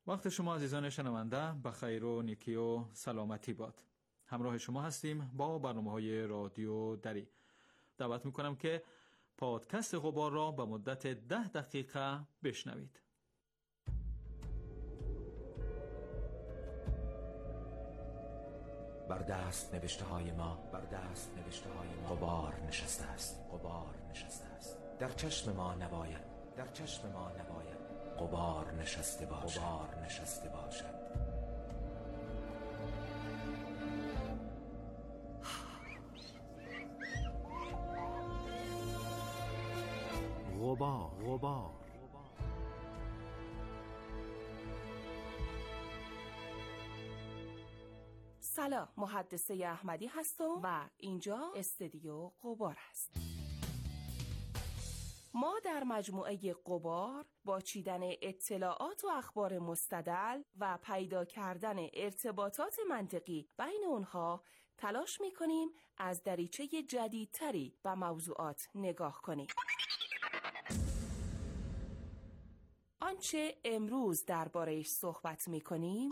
وقت شما عزیزان شنونده بخیر و نیکی و سلامتی باد. همراه شما هستیم با برنامه‌های رادیو دری. دعوت می‌کنم که پادکست غبار را به مدت 10 دقیقه بشنوید. بر دست نوشته های ما غبار نشسته است. در چشم ما نباید غبار نشسته باشد. غبار سلام، محدثه احمدی هستم و اینجا استودیو غبار است. ما در مجموعه غبار با چیدن اطلاعات و اخبار مستدل و پیدا کردن ارتباطات منطقی بین اونها تلاش می‌کنیم از دریچه جدیدتری به موضوعات نگاه کنیم. آنچه امروز درباره‌اش صحبت می‌کنیم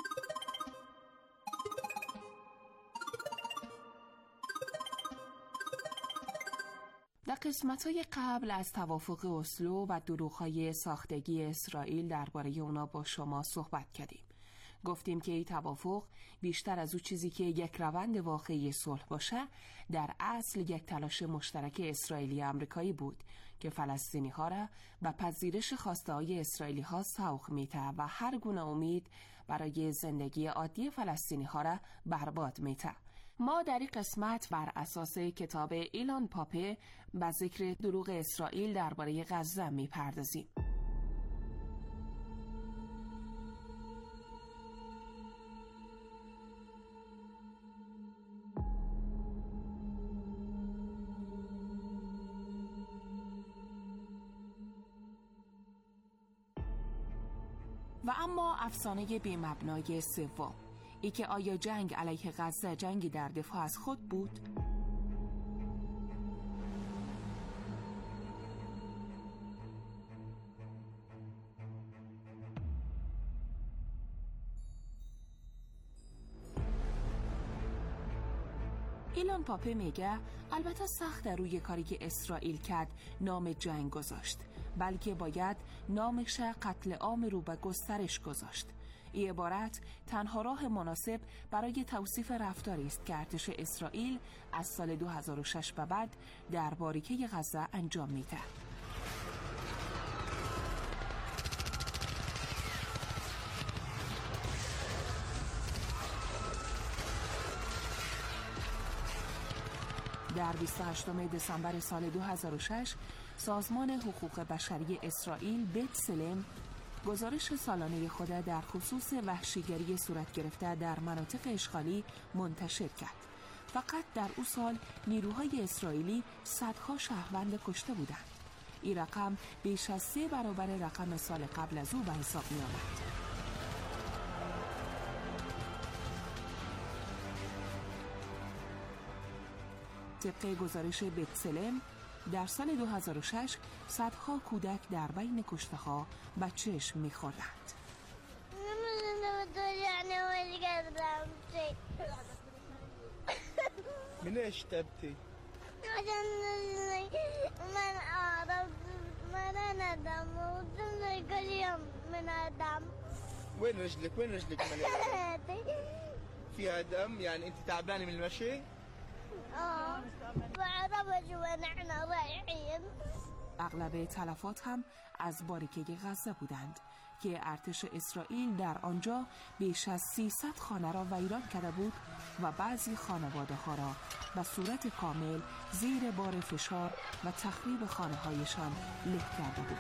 در قسمت‌های قبل از توافق اسلو و دروغ‌های ساختگی اسرائیل درباره اونا با شما صحبت کردیم. گفتیم که این توافق بیشتر از اون چیزی که یک روند واقعی صلح باشه، در اصل یک تلاش مشترک اسرائیلی آمریکایی بود که فلسطینی‌ها را به پذیرش خواسته‌های اسرائیلی‌ها سوق می‌ده و هر گونه امید برای زندگی عادی فلسطینی‌ها را برباد می‌ده. ما در این قسمت بر اساس کتاب ایلان پاپه به ذکر دروغ اسرائیل درباره غزه می‌پردازیم. و اما افسانه بی‌مبنای سوم، ای که آیا جنگ علیه غزه جنگی در دفاع از خود بود؟ ایلان پاپه میگه البته سخت روی کاری که اسرائیل کرد نام جنگ گذاشت، بلکه باید نامش قتل عام رو به گسترش گذاشت. این عبارت تنها راه مناسب برای توصیف رفتاری است که ارتش اسرائیل از سال 2006 به بعد در باریکه غزه انجام میده. در 28 دسامبر سال 2006 سازمان حقوق بشری اسرائیل بتسلم گزارش سالانه خود در خصوص وحشیگری صورت گرفته در مناطق اشغالی منتشر کرد. فقط در او سال نیروهای اسرائیلی صدها شهروند کشته بودند. این رقم بیش از 3 برابر رقم سال قبل از او به حساب می آمد. طبق گزارش بتسلم در سال 2006 صدها کودک در بین کشته‌ها به چشم می‌خوردند. من اشتبتی؟ من أعرف ما ندم وزمنا كل يوم من دم. وين رجلك مليانة؟ فيها دم، يعني أنت تعبانة من المشي؟ بعرفش وين احنا رايحين. اغلب تلفات هم از باریکه غزه بودند که ارتش اسرائیل در آنجا بیش از 300 خانه را ویران کرده بود و بعضی خانواده ها را به صورت کامل زیر بار فشار و تخریب خانه هایشان له کرده بود.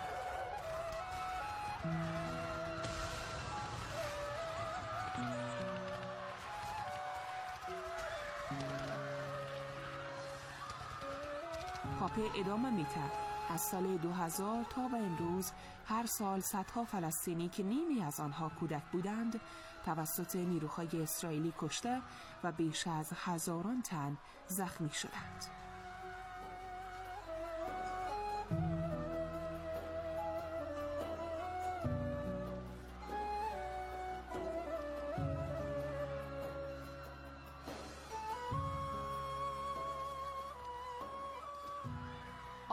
پاپه ادامه می‌دهد از سال 2000 تا به امروز هر سال صدها فلسطینی که نیمی از آنها کودک بودند توسط نیروهای اسرائیلی کشته و بیش از هزاران تن زخمی شدند.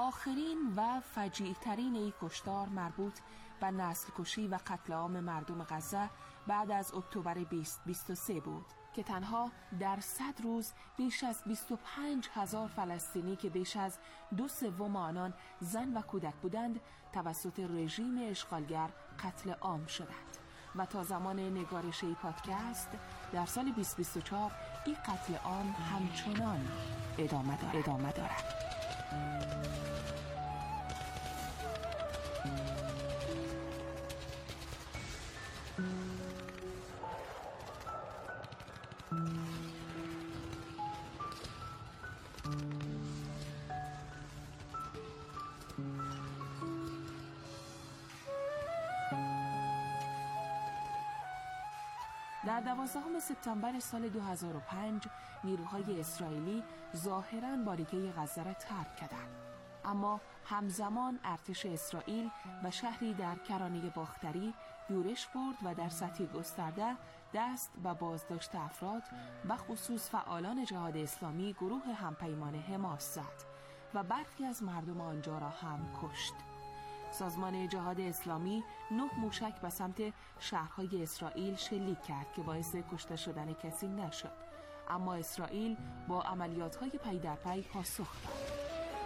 آخرین و فجیع‌ترین این کشتار مربوط به نسل کشی و قتل عام مردم غزه بعد از اکتبر 2023 بود که تنها در 100 روز بیش از 25,000 فلسطینی که بیش از 2/3 آنان زن و کودک بودند توسط رژیم اشغالگر قتل عام شدند و تا زمان نگارش این پادکست در سال 2024 این قتل عام همچنان ادامه دارد. در 12 سپتامبر سال 2005 نیروهای اسرائیلی ظاهراً باریکه غزه را ترک کردند، اما همزمان ارتش اسرائیل و شهری در کرانه باختری یورش برد و در سطح گسترده دست به بازداشت افراد و خصوص فعالان جهاد اسلامی گروه همپیمان حماس زد و برخی از مردم آنجا را هم کشت. سازمان جهاد اسلامی 9 موشک به سمت شهرهای اسرائیل شلیک کرد که باعث کشته شدن کسی نشد، اما اسرائیل با عملیات‌های پی در پی پاسخ داد.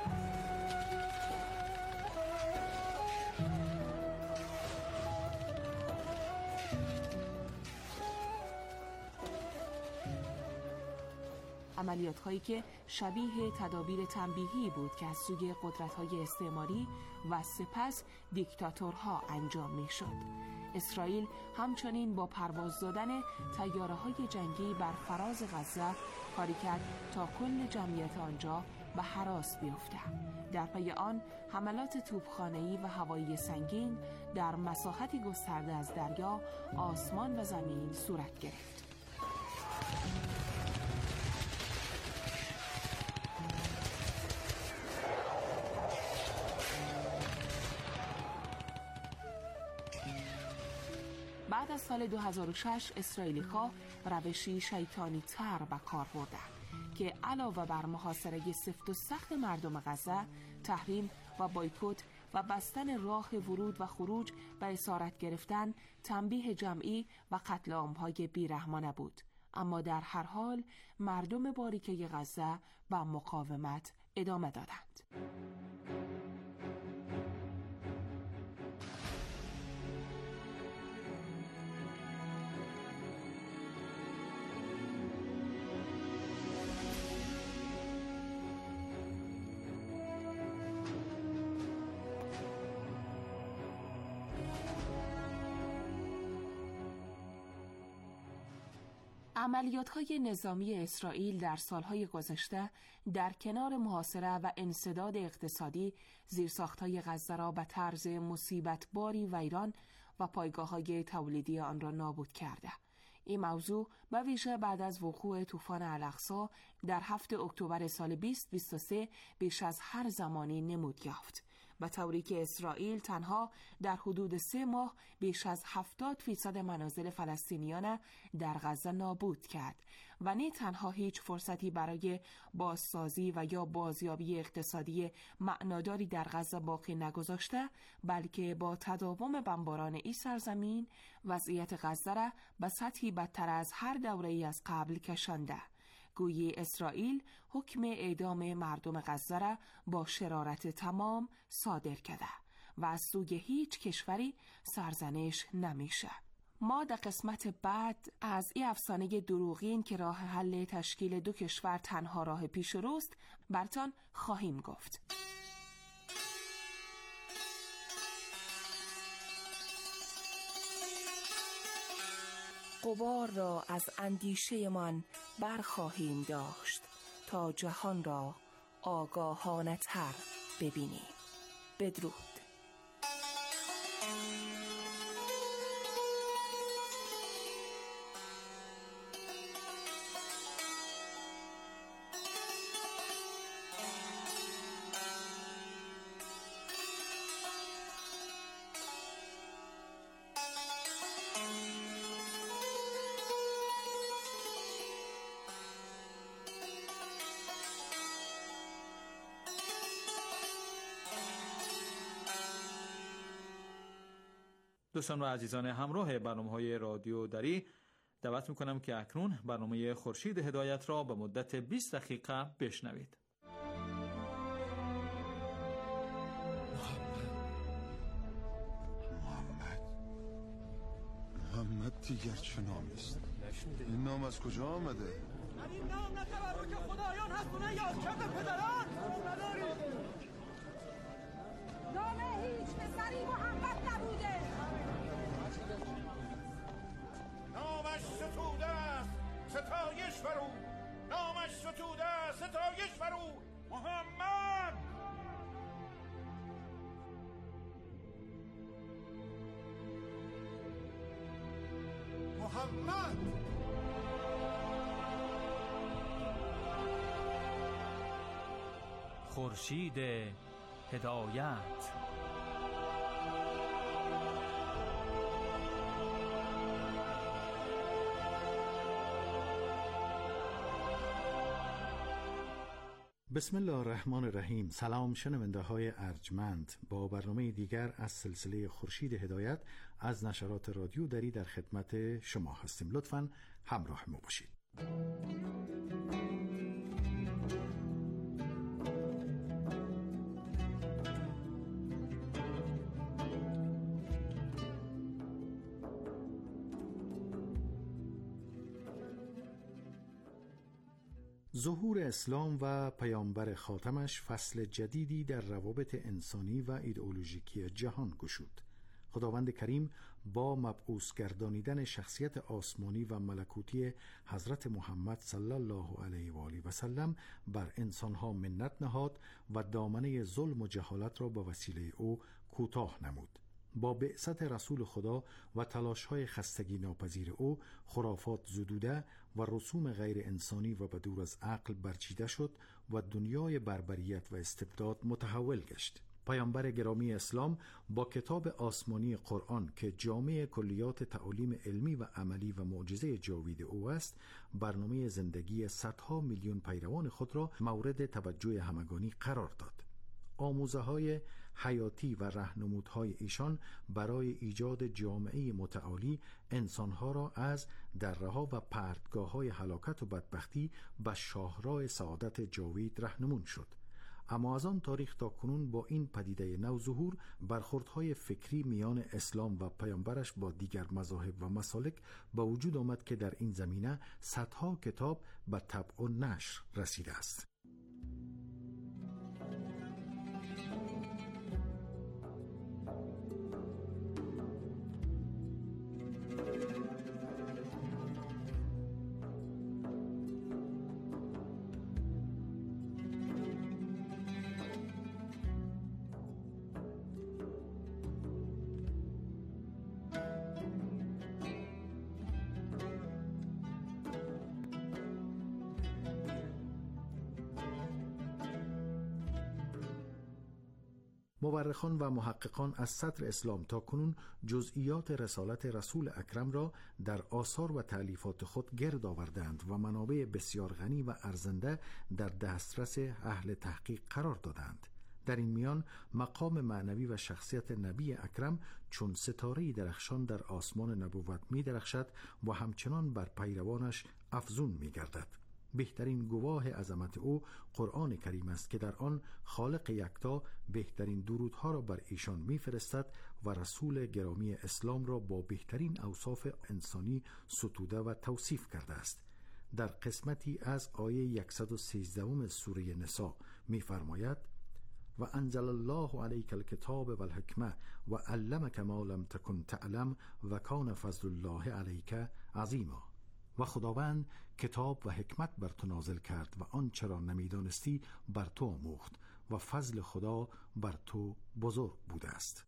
عملیات هایی که شبیه تدابیر تنبیهی بود که از سوی قدرت های استعماری و سپس دیکتاتورها انجام می شد. اسرائیل همچنین با پرواز دادن طیاره های جنگی بر فراز غزه کاری کرد تا کل جمعیت آنجا به هراس بیفته. در پی آن حملات توپخانه‌ای و هوایی سنگین در مساحتی گسترده از دریا، آسمان و زمین صورت گرفت. بعد از سال 2006 اسرائیلی‌ها روشی شیطانی تر به کار بردند که علاوه بر محاصره سفت و سخت مردم غزه، تحریم و بایکوت و بستن راه ورود و خروج و اسارت گرفتن، تنبیه جمعی و قتل عام‌های بیرحمانه بود. اما در هر حال مردم باریکه غزه به مقاومت ادامه دادند. عملیات‌های نظامی اسرائیل در سالهای گذشته در کنار محاصره و انسداد اقتصادی زیرساخت‌های غزه را به طرز مصیبت‌باری ویران و پایگاه‌های تولیدی آن را نابود کرده. این موضوع به ویژه بعد از وقوع طوفان الاقصی در 7 اکتبر سال 2023 بیش از هر زمانی نمود یافت، به طوری که اسرائیل تنها در حدود 3 ماه بیش از 70% منازل فلسطینیان در غزه نابود کرد و نه تنها هیچ فرصتی برای بازسازی و یا بازیابی اقتصادی معناداری در غزه باقی نگذاشته، بلکه با تداوم بمباران این سرزمین وضعیت غزه را به سطحی بدتر از هر دوره‌ای از قبل کشانده. گویی اسرائیل حکم اعدام مردم غزه را با شرارت تمام صادر کرده و از سوی هیچ کشوری سرزنش نمیشه. ما در قسمت بعد از این افسانه دروغین که راه حل تشکیل 2 کشور تنها راه پیش روست براتون خواهیم گفت. غبار را از اندیشه من برخواهیم داشت تا جهان را آگاهانه تر ببینیم. بدرود. دوستان و عزیزان همراه برنامه‌های رادیو دری، دعوت می‌کنم که اکنون برنامه خورشید هدایت را به مدت 20 دقیقه بشنوید. محمد دیگر چه نامی است؟ این نام از کجا آمده؟ این نام نه تبرک خدایان هست و نه یادکرد پدران. نام هیچ پسری محمد نبوده. نامش ستوده است ستایش بر او. نامش ستوده است ستایش بر او. محمد. محمد. خورشید هدایت. بسم الله الرحمن الرحیم. سلام شنونده های ارجمند، با برنامه دیگر از سلسله خورشید هدایت از نشرات رادیو دری در خدمت شما هستیم. لطفاً همراه ما باشید. ظهور اسلام و پیامبر خاتمش فصل جدیدی در روابط انسانی و ایدئولوژیکی جهان گشود. خداوند کریم با مبعوث گردانیدن شخصیت آسمانی و ملکوتی حضرت محمد صلی الله علیه و آله و سلم بر انسانها منت نهاد و دامنه ظلم و جهالت را به وسیله او کوتاه نمود. با بعثت رسول خدا و تلاش‌های خستگی ناپذیر او، خرافات زدوده و رسوم غیر انسانی و بدور از عقل برچیده شد و دنیای بربریت و استبداد متحول گشت. پیامبر گرامی اسلام با کتاب آسمانی قرآن که جامع کلیات تعالیم علمی و عملی و معجزه جاوید او است، برنامه زندگی صدها میلیون پیروان خود را مورد توجه همگانی قرار داد. آموزه‌های حیاتی و راهنمودهای ایشان برای ایجاد جامعه متعالی انسانها را از دره‌ها و پرتگاه‌های هلاکت و بدبختی به شاهراه سعادت جاوید راهنمون شد. اما از آن تاریخ تا کنون با این پدیده نو ظهور، برخوردهای فکری میان اسلام و پیامبرش با دیگر مذاهب و مسالک به وجود آمد که در این زمینه صدها کتاب به طبع و نشر رسیده است. مورخان و محققان از صدر اسلام تا کنون جزئیات رسالت رسول اکرم را در آثار و تألیفات خود گرد آوردند و منابع بسیار غنی و ارزنده در دسترس اهل تحقیق قرار دادند. در این میان مقام معنوی و شخصیت نبی اکرم چون ستاره‌ای درخشان در آسمان نبوت می درخشد و همچنان بر پیروانش افزون می گردد. بهترین گواه عظمت او قرآن کریم است که در آن خالق یکتا بهترین درودها را بر ایشان می‌فرستد و رسول گرامی اسلام را با بهترین اوصاف انسانی ستوده و توصیف کرده است. در قسمتی از آیه 113 سوره نساء می‌فرماید: و انزل الله علیک الکتاب و الحکمه و علمک ما لم تکن تعلم و کان فضل الله علیک عظیما. و خداوند کتاب و حکمت بر تو نازل کرد و آنچه را نمیدانستی بر تو آموخت و فضل خدا بر تو بزرگ بوده است.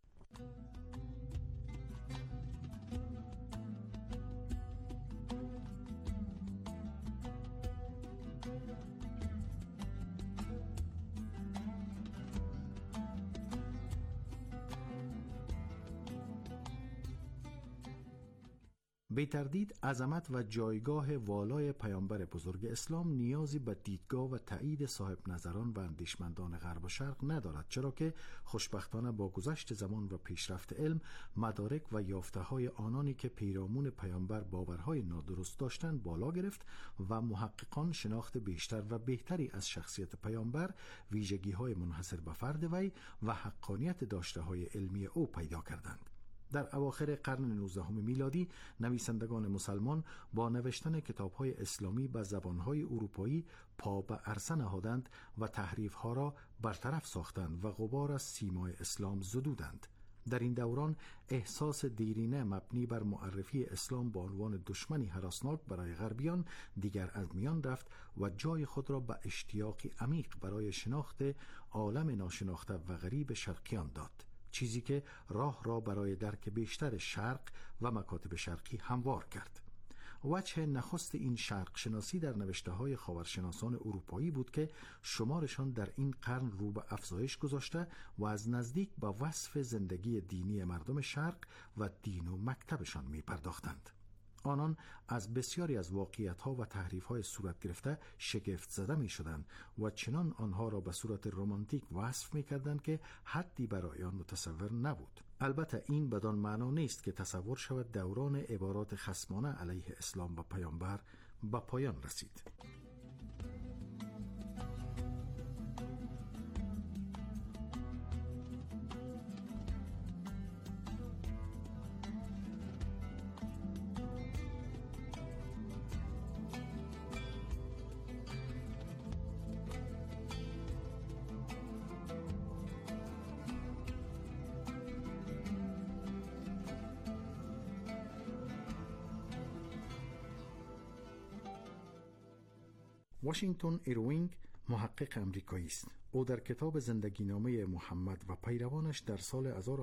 بی تردید عظمت و جایگاه والای پیامبر بزرگ اسلام نیازی به دیدگاه و تایید صاحب نظران و اندیشمندان غرب و شرق ندارد، چرا که خوشبختانه با گذشت زمان و پیشرفت علم، مدارک و یافته‌های آنانی که پیرامون پیامبر باورهای نادرست داشتند بالا گرفت و محققان شناخت بیشتر و بهتری از شخصیت پیامبر، ویژگی‌های منحصر به فرد وی و حقانیت داشته‌های علمی او پیدا کردند. در اواخر قرن 19 میلادی نویسندگان مسلمان با نوشتن کتاب‌های اسلامی به زبان‌های اروپایی پا به عرصه نهادند و تحریف‌ها را برطرف ساختند و غبار از سیمای اسلام زدودند. در این دوران احساس دیرینه مبنی بر معرفی اسلام با عنوان دشمنی هراسناک برای غربیان دیگر از میان رفت و جای خود را به اشتیاقی عمیق برای شناخت عالم ناشناخته و غریب شرقیان داد، چیزی که راه را برای درک بیشتر شرق و مکاتب شرقی هموار کرد. وجه نخست این شرق شناسی در نوشته‌های خاورشناسان اروپایی بود که شمارشان در این قرن رو به افزایش گذاشته و از نزدیک به وصف زندگی دینی مردم شرق و دین و مکتبشان می پرداختند. آنان از بسیاری از واقعیت‌ها و تحریف‌های صورت گرفته شگفت زده می‌شدند و چنان آنها را به صورت رمانتیک وصف می‌کردند که حدی برای آن متصور نبود. البته این بدان معنا نیست که تصور شود دوران عبارات خصمانه علیه اسلام و پیامبر به پایان رسید. واشنگتن ایروینگ محقق امریکایی است. او در کتاب زندگی نامه محمد و پیروانش در سال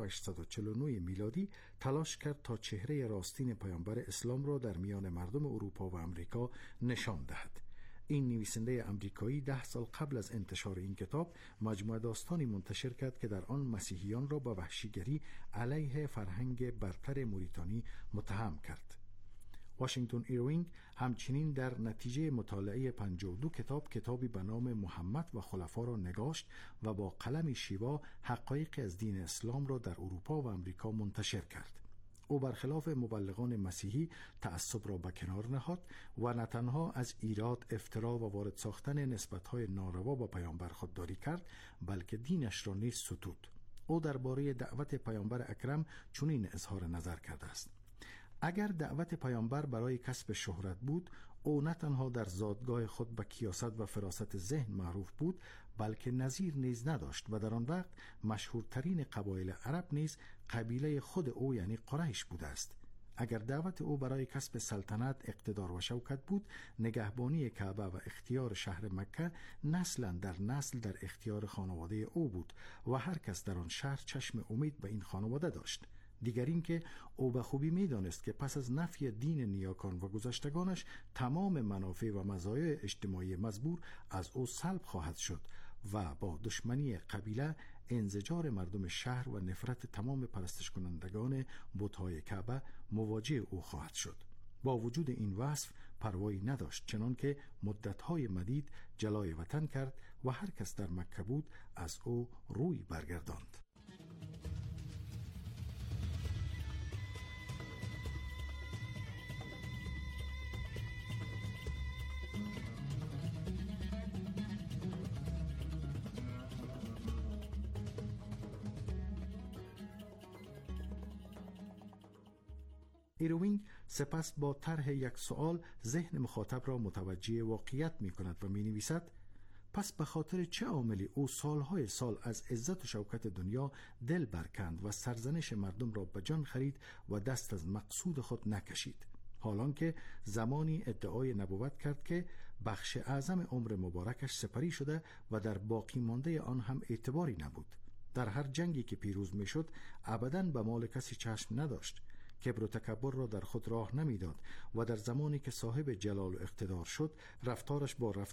1849 میلادی تلاش کرد تا چهره راستین پیامبر اسلام را در میان مردم اروپا و امریکا نشان دهد. این نویسنده امریکایی 10 سال قبل از انتشار این کتاب مجموعه داستانی منتشر کرد که در آن مسیحیان را به وحشیگری علیه فرهنگ برتر موریتانی متهم کرد. واشنگتن ایروینگ همچنین در نتیجه مطالعه 52 کتابی به نام محمد و خلفا را نگاشت و با قلمی شیوا حقایق از دین اسلام را در اروپا و امریکا منتشر کرد. او برخلاف مبلغان مسیحی تعصب را به کنار نهاد و نه تنها از ایراد، افترا و وارد ساختن نسبت‌های ناروا با پیامبر خودداری کرد، بلکه دینش را نیز ستود. او درباره دعوت پیامبر اکرم چنین اظهار نظر کرده است: اگر دعوت پیامبر برای کسب شهرت بود، او نه تنها در زادگاه خود به کیاست و فراست ذهن معروف بود، بلکه نظیر نیز نداشت و در آن وقت مشهورترین قبایل عرب نیز قبیله خود او یعنی قریش بوده است. اگر دعوت او برای کسب سلطنت، اقتدار و شوکت بود، نگهبانی کعبه و اختیار شهر مکه نسلا در نسل در اختیار خانواده او بود و هر کس در آن شهر چشم امید به این خانواده داشت. دیگر این که او به خوبی می‌دانست که پس از نفی دین نیاکان و گذشتگانش تمام منافع و مزایای اجتماعی مزبور از او سلب خواهد شد و با دشمنی قبیله، انزجار مردم شهر و نفرت تمام پرستش کنندگان بت‌های کعبه مواجه او خواهد شد. با وجود این وصف پروایی نداشت، چنان که مدت‌های مدید جلای وطن کرد و هر کس در مکه بود از او روی برگرداند. ایروینگ سپس با طرح یک سوال ذهن مخاطب را متوجه واقعیت می کند و می نویسد: پس به خاطر چه عاملی او سالهای سال از عزت و شوکت دنیا دل برکند و سرزنش مردم را به جان خرید و دست از مقصود خود نکشید، حالان که زمانی ادعای نبوت کرد که بخش اعظم عمر مبارکش سپری شده و در باقی مانده آن هم اعتباری نبود. در هر جنگی که پیروز می شد ابداً به مال کسی چشم نداشت، کبر و تکبر را در خود راه نمیداد و در زمانی که صاحب جلال و اقتدار شد رفتارش با